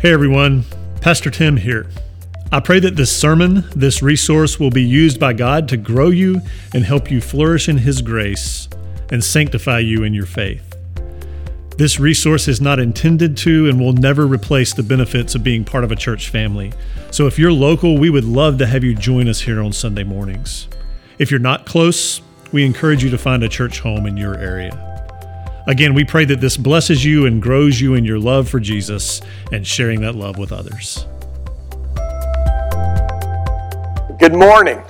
Hey everyone, Pastor Tim here. I pray that this sermon, this resource will be used by God to grow you and help you flourish in His grace and sanctify you in your faith. This resource is not intended to and will never replace the benefits of being part of a church family. So if you're local, we would love to have you join us here on Sunday mornings. If you're not close, we encourage you to find a church home in your area. Again, we pray that this blesses you and grows you in your love for Jesus and sharing that love with others. Good morning.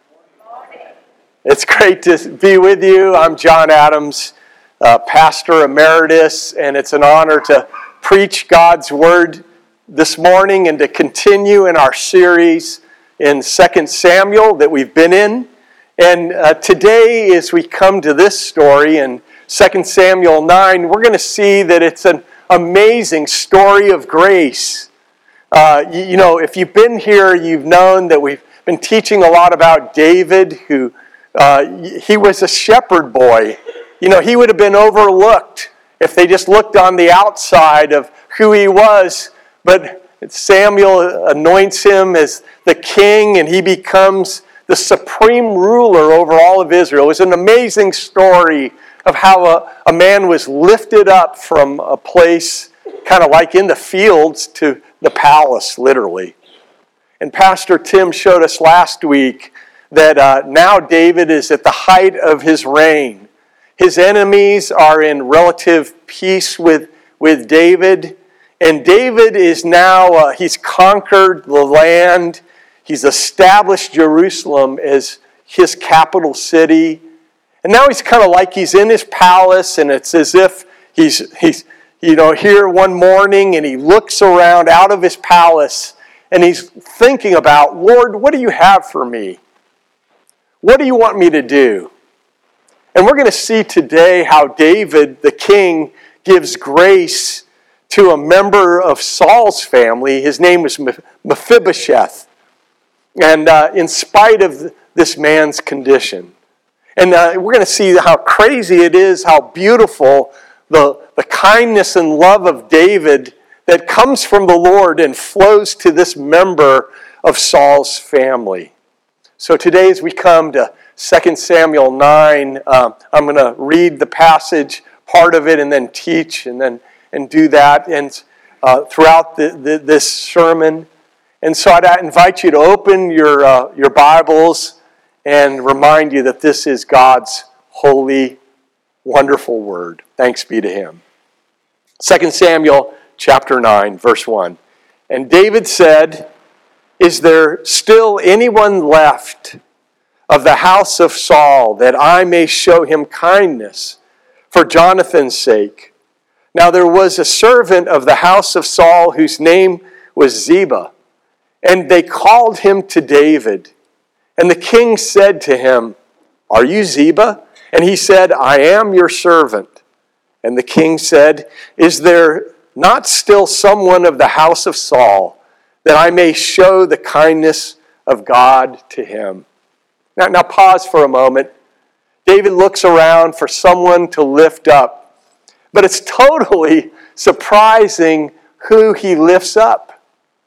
It's great to be with you. I'm John Adams, Pastor Emeritus, and it's an honor to preach God's Word this morning and to continue in our series in 2 Samuel that we've been in. And today, as we come to this story in 2 Samuel 9, we're going to see that it's an amazing story of grace. If you've been here, you've known that we've been teaching a lot about David, who he was a shepherd boy. He would have been overlooked if they just looked on the outside of who he was. But Samuel anoints him as the king, and he becomes the supreme ruler over all of Israel. It was an amazing story of how a man was lifted up from a place kind of like in the fields to the palace, literally. And Pastor Tim showed us last week that now David is at the height of his reign. His enemies are in relative peace with David. And David is now, he's conquered the land. He's established Jerusalem as his capital city. And now he's kind of like he's in his palace, and it's as if he's here one morning and he looks around out of his palace and he's thinking about, Lord, what do you have for me? What do you want me to do? And we're going to see today how David, the king, gives grace to a member of Saul's family. His name was Mephibosheth. And in spite of this man's condition. And we're going to see how crazy it is, how beautiful the kindness and love of David that comes from the Lord and flows to this member of Saul's family. So today as we come to 2 Samuel 9, I'm going to read the passage, part of it, and then teach and do that and throughout this sermon. And so I'd invite you to open your Bibles and remind you that this is God's holy, wonderful word. Thanks be to Him. 2 Samuel chapter 9, verse 1. And David said, "Is there still anyone left of the house of Saul that I may show him kindness for Jonathan's sake? Now there was a servant of the house of Saul whose name was Ziba, and they called him to David. And the king said to him, 'Are you Ziba?' And he said, 'I am your servant.' And the king said, 'Is there not still someone of the house of Saul, that I may show the kindness of God to him?'" Now pause for a moment. David looks around for someone to lift up. But it's totally surprising who he lifts up.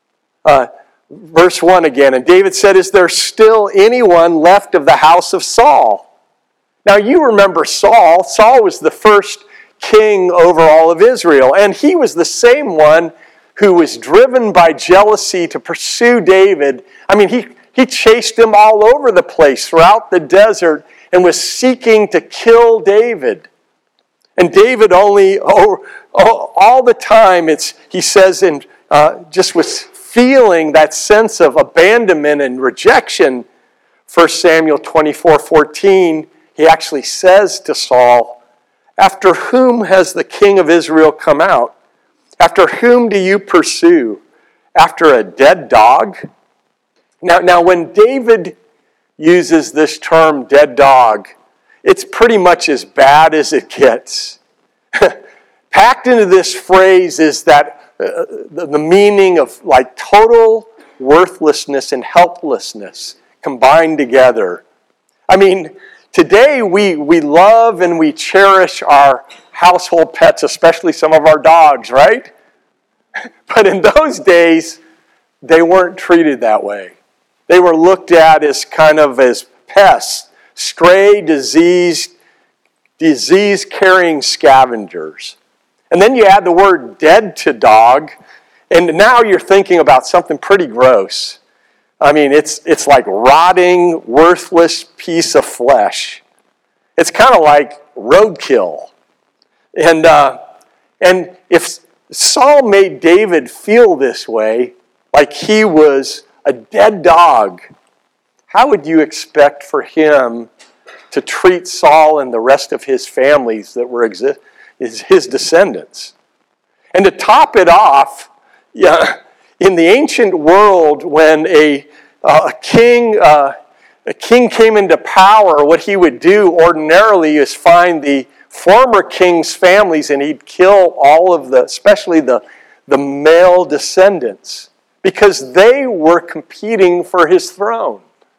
Verse 1 again, and David said, "Is there still anyone left of the house of Saul?" Now you remember Saul. Saul was the first king over all of Israel, and he was the same one who was driven by jealousy to pursue David. I mean, he chased him all over the place throughout the desert and was seeking to kill David. And David only, all the time, he says, and just was feeling that sense of abandonment and rejection. 1 Samuel 24:14, he actually says to Saul, "After whom has the king of Israel come out? After whom do you pursue? After a dead dog?" Now when David uses this term, dead dog, it's pretty much as bad as it gets. Packed into this phrase is that the meaning of like total worthlessness and helplessness combined together. I mean, today we love and we cherish our household pets, especially some of our dogs, right? But in those days, they weren't treated that way. They were looked at as kind of as pests, stray, disease-carrying scavengers. And then you add the word dead to dog, and now you're thinking about something pretty gross. I mean, it's like rotting, worthless piece of flesh. It's kind of like roadkill. And if Saul made David feel this way, like he was a dead dog, how would you expect for him to treat Saul and the rest of his families that were his descendants? And to top it off, in the ancient world, when a king came into power, what he would do ordinarily is find the former king's families, and he'd kill all of especially the male descendants, because they were competing for his throne.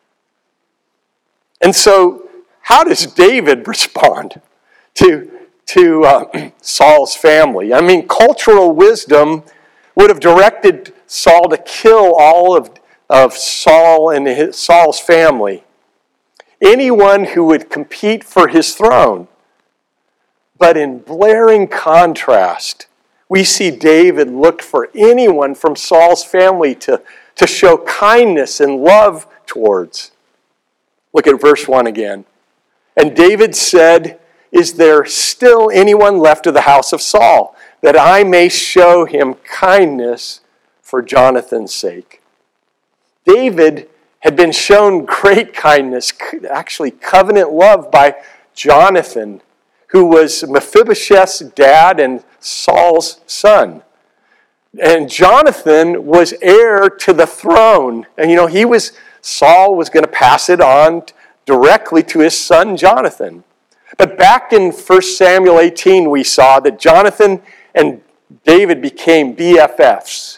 And so, how does David respond to Saul's family? I mean, cultural wisdom would have directed Saul to kill all of Saul and Saul's family, anyone who would compete for his throne. But in blaring contrast, we see David looked for anyone from Saul's family to show kindness and love towards. Look at verse 1 again. And David said, "Is there still anyone left of the house of Saul, that I may show him kindness for Jonathan's sake?" David had been shown great kindness, actually covenant love, by Jonathan, who was Mephibosheth's dad and Saul's son. And Jonathan was heir to the throne. And Saul was going to pass it on directly to his son Jonathan. But back in 1 Samuel 18, we saw that Jonathan and David became BFFs.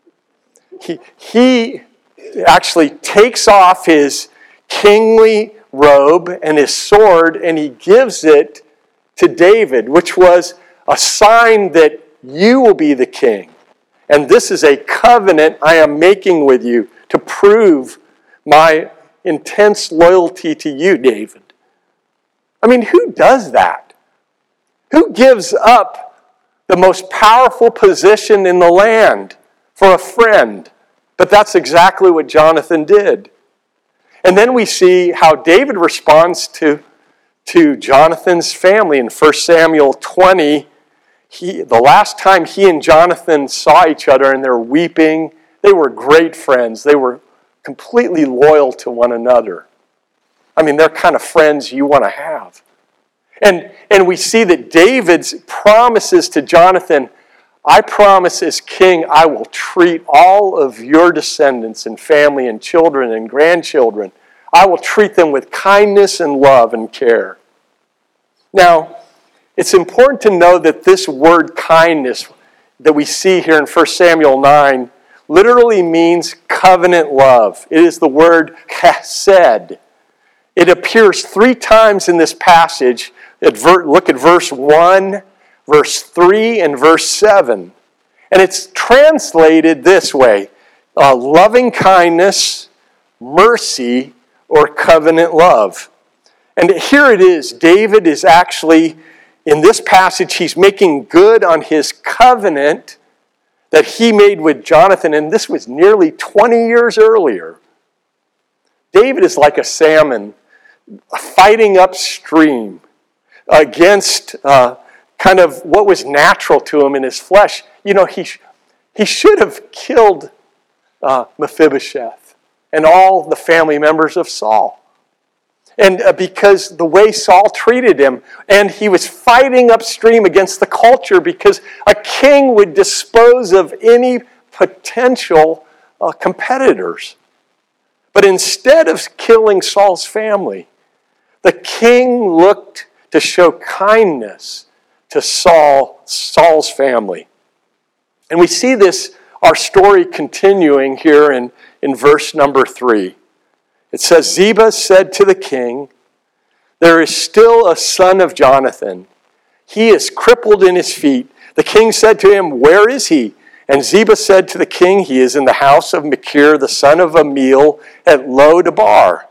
He actually takes off his kingly robe and his sword, and he gives it to David, which was a sign that you will be the king. And this is a covenant I am making with you to prove my intense loyalty to you, David. I mean, who does that? Who gives up the most powerful position in the land for a friend? But that's exactly what Jonathan did. And then we see how David responds to Jonathan's family in 1 Samuel 20. The last time he and Jonathan saw each other and they're weeping, they were great friends. They were completely loyal to one another. I mean, they're kind of friends you want to have. And we see that David's promises to Jonathan, "I promise as king, I will treat all of your descendants and family and children and grandchildren. I will treat them with kindness and love and care." Now, it's important to know that this word kindness that we see here in 1 Samuel 9 literally means covenant love. It is the word chesed. It appears 3 times in this passage. Look at verse 1, verse 3, and verse 7. And it's translated this way: loving kindness, mercy, or covenant love. And here it is. David is actually, in this passage, he's making good on his covenant that he made with Jonathan, and this was nearly 20 years earlier. David is like a salmon fighting upstream against kind of what was natural to him in his flesh. He should have killed Mephibosheth and all the family members of Saul. And because the way Saul treated him, and he was fighting upstream against the culture, because a king would dispose of any potential competitors. But instead of killing Saul's family, the king looked to show kindness to Saul's family. And we see our story continuing here in verse number 3. It says, "Ziba said to the king, 'There is still a son of Jonathan. He is crippled in his feet.' The king said to him, 'Where is he?' And Ziba said to the king, he is in the house of Machir, the son of Amiel, at Lo-debar.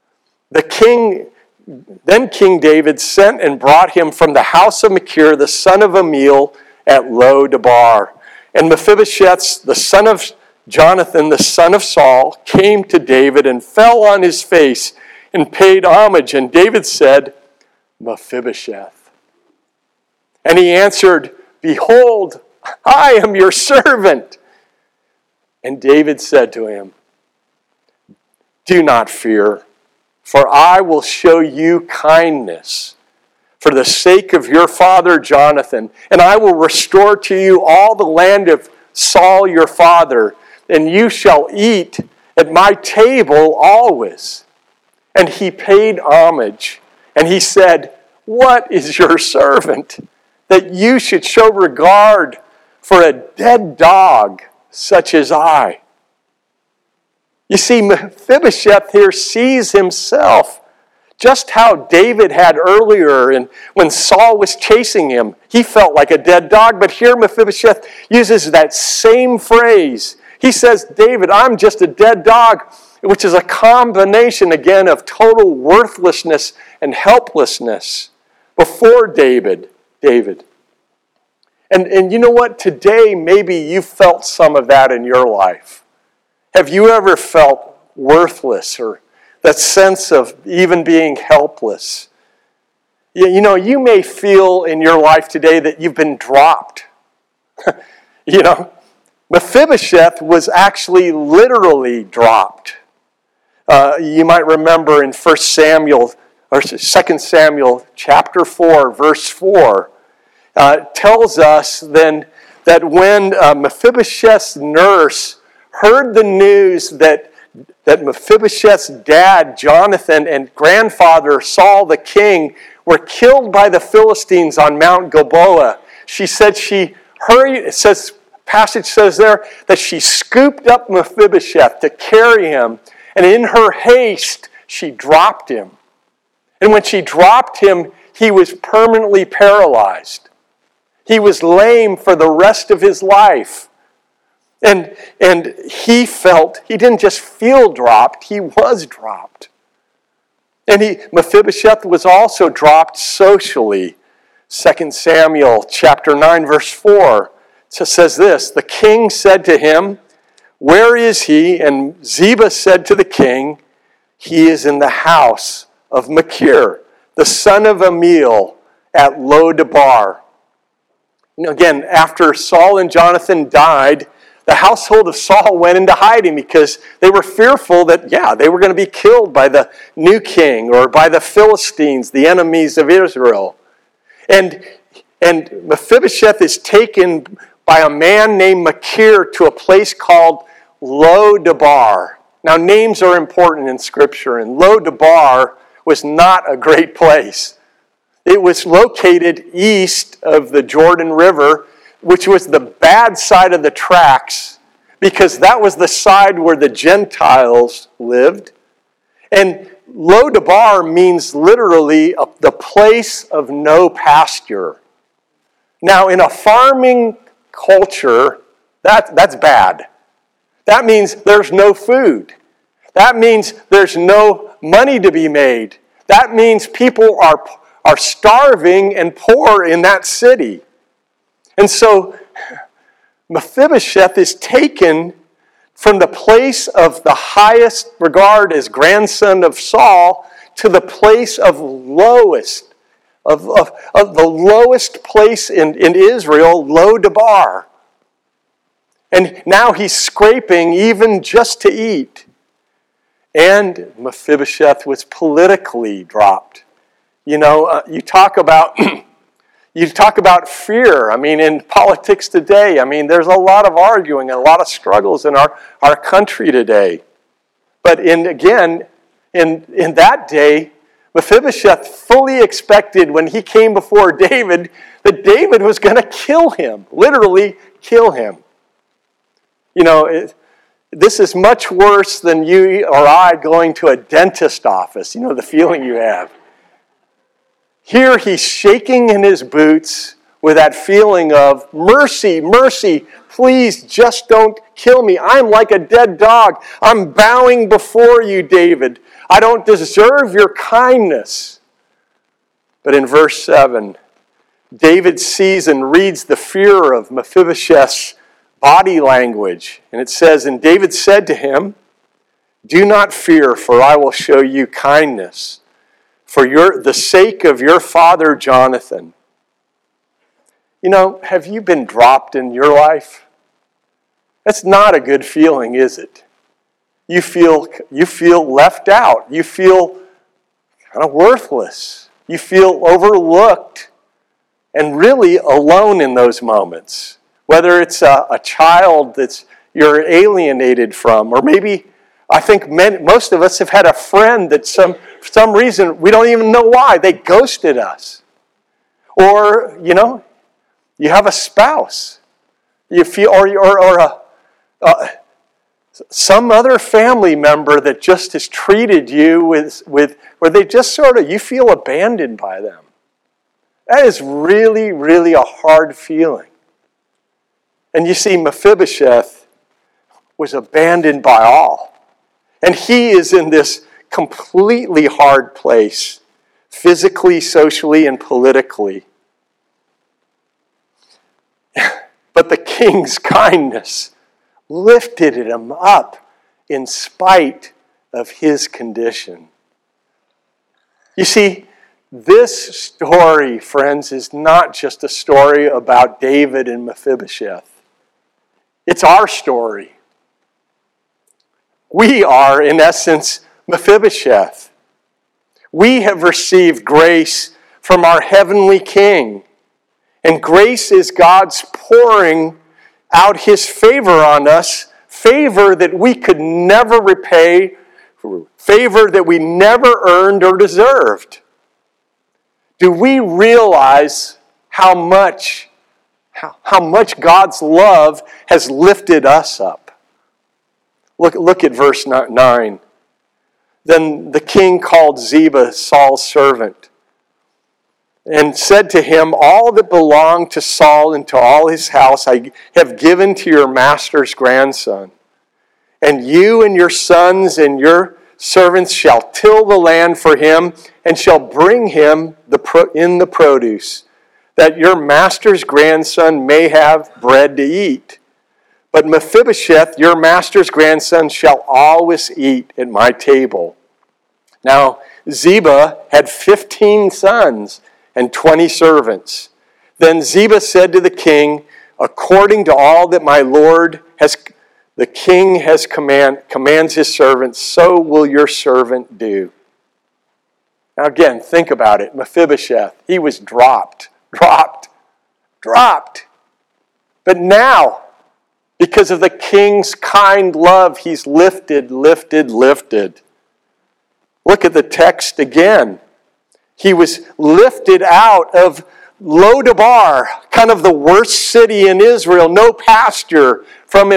Then King David sent and brought him from the house of Machir, the son of Amiel, at Lo-debar. And Mephibosheth, the son of Jonathan, the son of Saul, came to David and fell on his face and paid homage. And David said, Mephibosheth. And he answered, Behold, I am your servant. And David said to him, Do not fear, for I will show you kindness for the sake of your father Jonathan, and I will restore to you all the land of Saul your father, and you shall eat at my table always. And he paid homage, and he said, What is your servant, that you should show regard for a dead dog such as I? You see, Mephibosheth here sees himself just how David had earlier, and when Saul was chasing him, he felt like a dead dog. But here Mephibosheth uses that same phrase. He says, David, I'm just a dead dog, which is a combination, again, of total worthlessness and helplessness before David. And you know what? Today, maybe you felt some of that in your life. Have you ever felt worthless, or that sense of even being helpless? You know, you may feel in your life today that you've been dropped. Mephibosheth was actually literally dropped. You might remember in 1 Samuel, or 2 Samuel chapter 4, verse 4, tells us then that when Mephibosheth's nurse heard the news that Mephibosheth's dad, Jonathan, and grandfather, Saul the king, were killed by the Philistines on Mount Gilboa, she said she hurried, passage says there, that she scooped up Mephibosheth to carry him, and in her haste, she dropped him. And when she dropped him, he was permanently paralyzed. He was lame for the rest of his life. And he didn't just feel dropped, he was dropped. And Mephibosheth was also dropped socially. 2 Samuel chapter 9, verse 4 says this, The king said to him, Where is he? And Ziba said to the king, He is in the house of Machir, the son of Amiel, at Lo-debar. Again, after Saul and Jonathan died, the household of Saul went into hiding because they were fearful that, they were going to be killed by the new king or by the Philistines, the enemies of Israel. And Mephibosheth is taken by a man named Machir to a place called Lo-debar. Now, names are important in Scripture, and Lo-debar was not a great place. It was located east of the Jordan River, which was the bad side of the tracks, because that was the side where the Gentiles lived. And Lo-debar means literally the place of no pasture. Now, in a farming culture, that's bad. That means there's no food. That means there's no money to be made. That means people are starving and poor in that city. And so Mephibosheth is taken from the place of the highest regard as grandson of Saul to the place of the lowest place in Israel, Lo-debar. And now he's scraping even just to eat. And Mephibosheth was politically dropped. You talk about fear. I mean, in politics today, there's a lot of arguing and a lot of struggles in our country today. But in that day, Mephibosheth fully expected when he came before David that David was going to kill him, literally kill him. This is much worse than you or I going to a dentist office, the feeling you have. Here he's shaking in his boots, with that feeling of mercy, mercy, please just don't kill me. I'm like a dead dog. I'm bowing before you, David. I don't deserve your kindness. But in verse 7, David sees and reads the fear of Mephibosheth's body language. And it says, and David said to him, do not fear, for I will show you kindness for the sake of your father Jonathan. You know, have you been dropped in your life? That's not a good feeling, is it? You feel left out. You feel kind of worthless. You feel overlooked and really alone in those moments. Whether it's a child that you're alienated from, or maybe I think most of us have had a friend that for some reason, we don't even know why, they ghosted us. Or, you have a spouse. You feel, or some other family member that just has treated you with where they just you feel abandoned by them. That is really, really a hard feeling. And you see, Mephibosheth was abandoned by all. And he is in this completely hard place, physically, socially, and politically. But the king's kindness lifted him up in spite of his condition. You see, this story, friends, is not just a story about David and Mephibosheth. It's our story. We are, in essence, Mephibosheth. We have received grace from our heavenly King. And grace is God's pouring out His favor on us, favor that we could never repay, favor that we never earned or deserved. Do we realize how much God's love has lifted us up? Look at verse 9. Then the king called Ziba, Saul's servant, and said to him, all that belonged to Saul and to all his house I have given to your master's grandson. And you and your sons and your servants shall till the land for him, and shall bring him in the produce, that your master's grandson may have bread to eat. But Mephibosheth, your master's grandson, shall always eat at my table. Now, Ziba had 15 sons and 20 servants. Then Ziba said to the king, according to all that my lord the king has commands his servants, so will your servant do. Now again, think about it. Mephibosheth, he was dropped. But now, because of the king's kind love, he's lifted. Look at the text again. He was lifted out of Lodabar, kind of the worst city in Israel, no pasture, from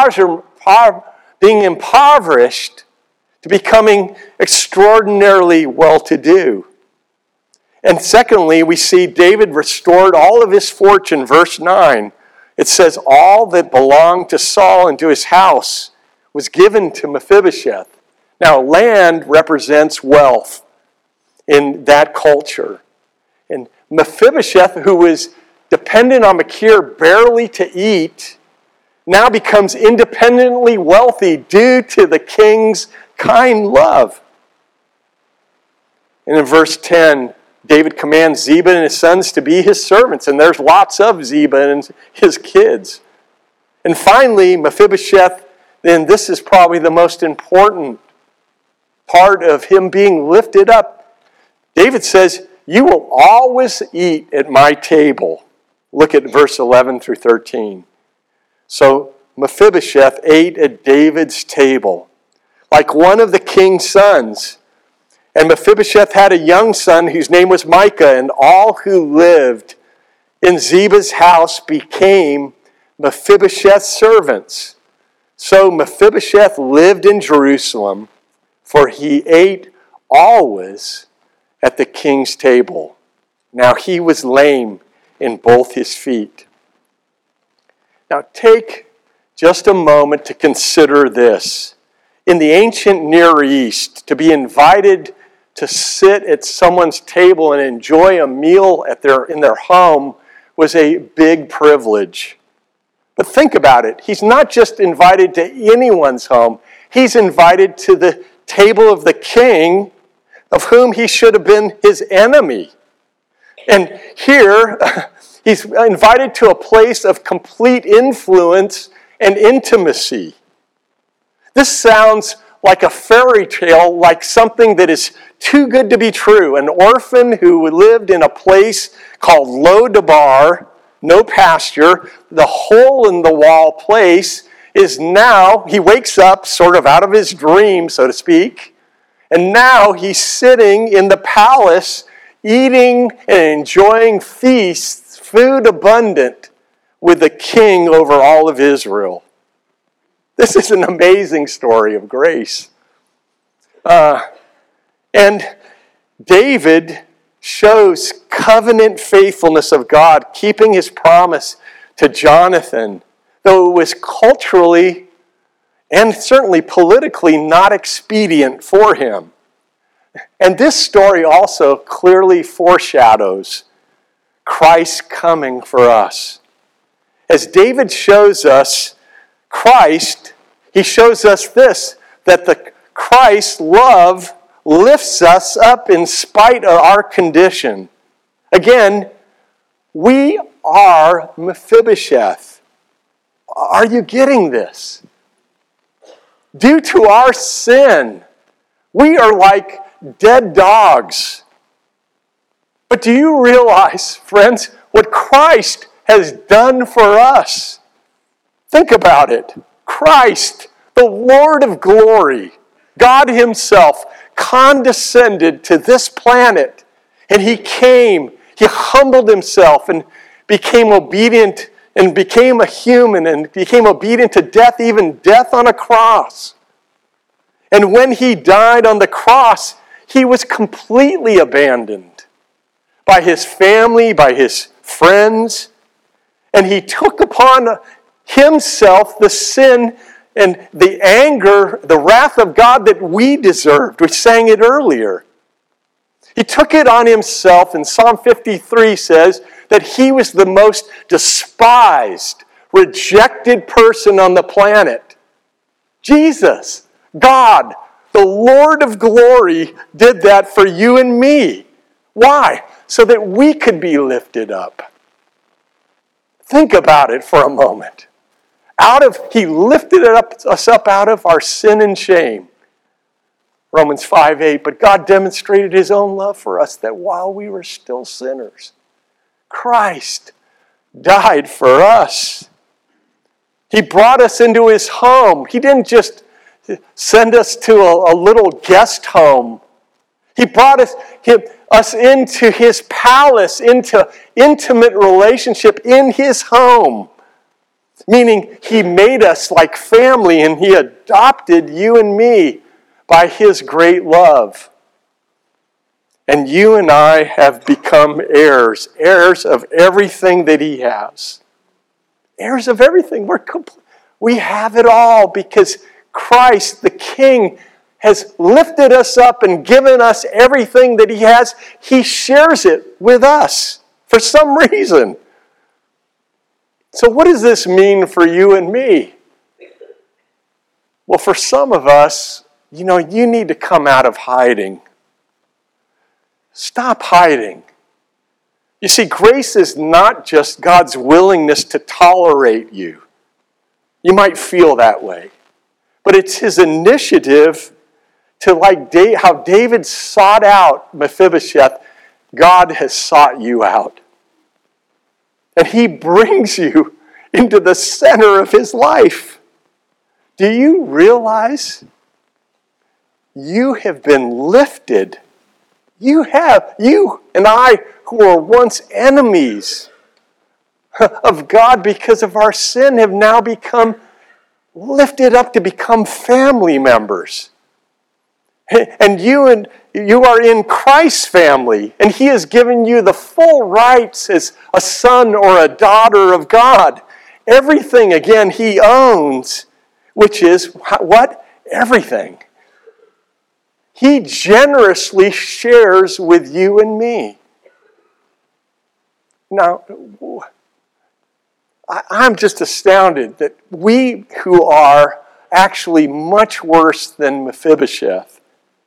being impoverished to becoming extraordinarily well-to-do. And secondly, we see David restored all of his fortune. Verse 9, it says, all that belonged to Saul and to his house was given to Mephibosheth. Now, land represents wealth in that culture. And Mephibosheth, who was dependent on Machir barely to eat, now becomes independently wealthy due to the king's kind love. And in verse 10, David commands Ziba and his sons to be his servants, and there's lots of Ziba and his kids. And finally, Mephibosheth, then this is probably the most important part of him being lifted up. David says, you will always eat at my table. Look at verse 11 through 13. So Mephibosheth ate at David's table, like one of the king's sons. And Mephibosheth had a young son whose name was Micah, and all who lived in Ziba's house became Mephibosheth's servants. So Mephibosheth lived in Jerusalem, for he ate always at the king's table. Now he was lame in both his feet. Now take just a moment to consider this. In the ancient Near East, to be invited to sit at someone's table and enjoy a meal in their home was a big privilege. But think about it. He's not just invited to anyone's home. He's invited to the table of the king, of whom he should have been his enemy. And here, he's invited to a place of complete influence and intimacy. This sounds like a fairy tale, like something that is too good to be true. An orphan who lived in a place called Lo-Debar, no pasture, the hole-in-the-wall place, is now, he wakes up sort of out of his dream, so to speak, and now he's sitting in the palace, eating and enjoying feasts, food abundant, with the king over all of Israel. This is an amazing story of grace. And David shows covenant faithfulness of God, keeping his promise to Jonathan, though it was culturally and certainly politically not expedient for him. And this story also clearly foreshadows Christ's coming for us. As David shows us Christ, he shows us this, that the Christ's love lifts us up in spite of our condition. Again, we are Mephibosheth. Are you getting this? Due to our sin, we are like dead dogs. But do you realize, friends, what Christ has done for us? Think about it. Christ, the Lord of glory, God himself, condescended to this planet, and he came, he humbled himself and became obedient and became a human and became obedient to death, even death on a cross. And when he died on the cross, he was completely abandoned by his family, by his friends, and he took upon himself the sin and the anger, the wrath of God that we deserved. We sang it earlier. He took it on himself, and Psalm 53 says that he was the most despised, rejected person on the planet. Jesus, God, the Lord of glory, did that for you and me. Why? So that we could be lifted up. Think about it for a moment. He lifted us up out of our sin and shame. Romans 5:8, but God demonstrated his own love for us, that while we were still sinners, Christ died for us. He brought us into his home. He didn't just send us to a little guest home. He brought us into his palace, into intimate relationship in his home. Meaning he made us like family, and he adopted you and me by his great love. And you and I have become heirs of everything that he has. Heirs of everything. We have it all because Christ, the King, has lifted us up and given us everything that he has. He shares it with us for some reason. So what does this mean for you and me? Well, for some of us, you need to come out of hiding. Stop hiding. You see, grace is not just God's willingness to tolerate you. You might feel that way. But it's his initiative to, like how David sought out Mephibosheth, God has sought you out. And he brings you into the center of his life. Do you realize you have been lifted? You and I, who were once enemies of God because of our sin, have now become lifted up to become family members. And you are in Christ's family, and He has given you the full rights as a son or a daughter of God. Everything, again, He owns, which is what? Everything. He generously shares with you and me. Now, I'm just astounded that we who are actually much worse than Mephibosheth,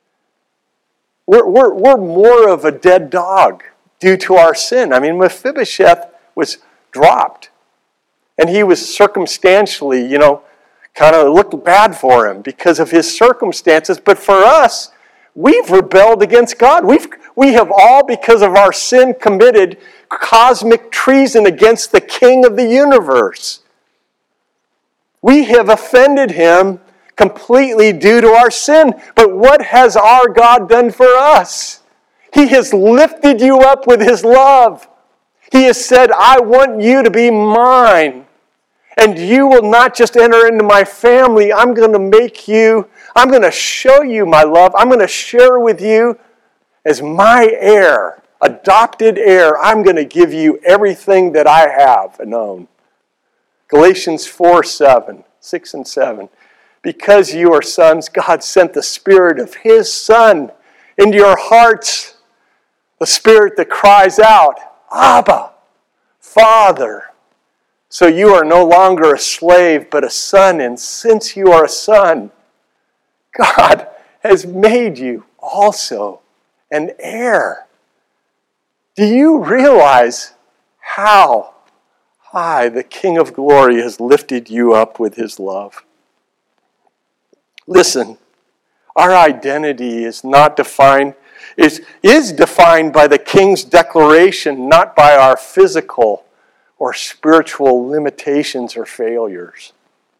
we're more of a dead dog due to our sin. I mean, Mephibosheth was dropped, and he was circumstantially, kind of looked bad for him because of his circumstances. But for us, we've rebelled against God. We have all, because of our sin, committed cosmic treason against the King of the universe. We have offended Him completely due to our sin. But what has our God done for us? He has lifted you up with His love. He has said, I want you to be mine. And you will not just enter into my family. I'm going to show you my love. I'm going to share with you as my heir, adopted heir. I'm going to give you everything that I have and own. Galatians 6 and 7. Because you are sons, God sent the Spirit of His Son into your hearts. The Spirit that cries out, Abba, Father. So you are no longer a slave, but a son. And since you are a son, God has made you also an heir. Do you realize how high the King of Glory has lifted you up with His love? Listen, our identity is defined by the King's declaration, not by our physical or spiritual limitations or failures.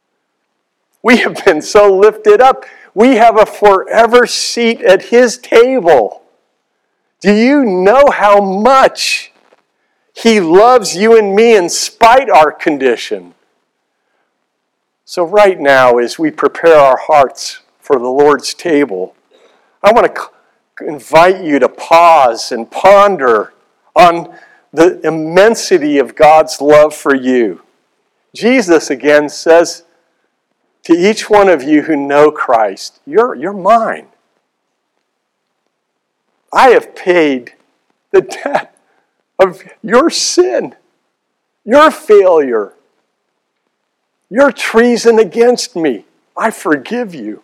We have been so lifted up. We have a forever seat at His table. Do you know how much He loves you and me in spite of our condition? So right now, as we prepare our hearts for the Lord's table, I want to invite you to pause and ponder on the immensity of God's love for you. Jesus again says to each one of you who know Christ, you're mine. I have paid the debt of your sin, your failure, your treason against me. I forgive you.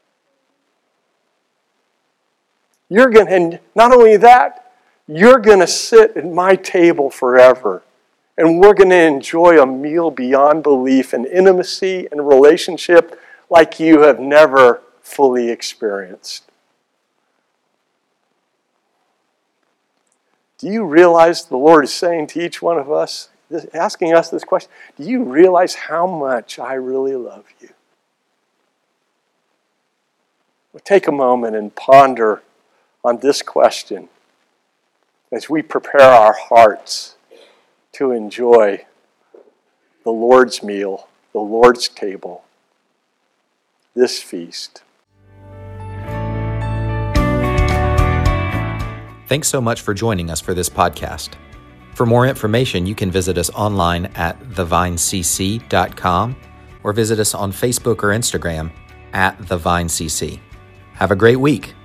And not only that, you're going to sit at my table forever. And we're going to enjoy a meal beyond belief and intimacy and relationship like you have never fully experienced. Do you realize the Lord is saying to each one of us, asking us this question, do you realize how much I really love you? Well, take a moment and ponder on this question as we prepare our hearts to enjoy the Lord's meal, the Lord's table, this feast. Thanks so much for joining us for this podcast. For more information, you can visit us online at thevinecc.com or visit us on Facebook or Instagram at thevinecc. Have a great week.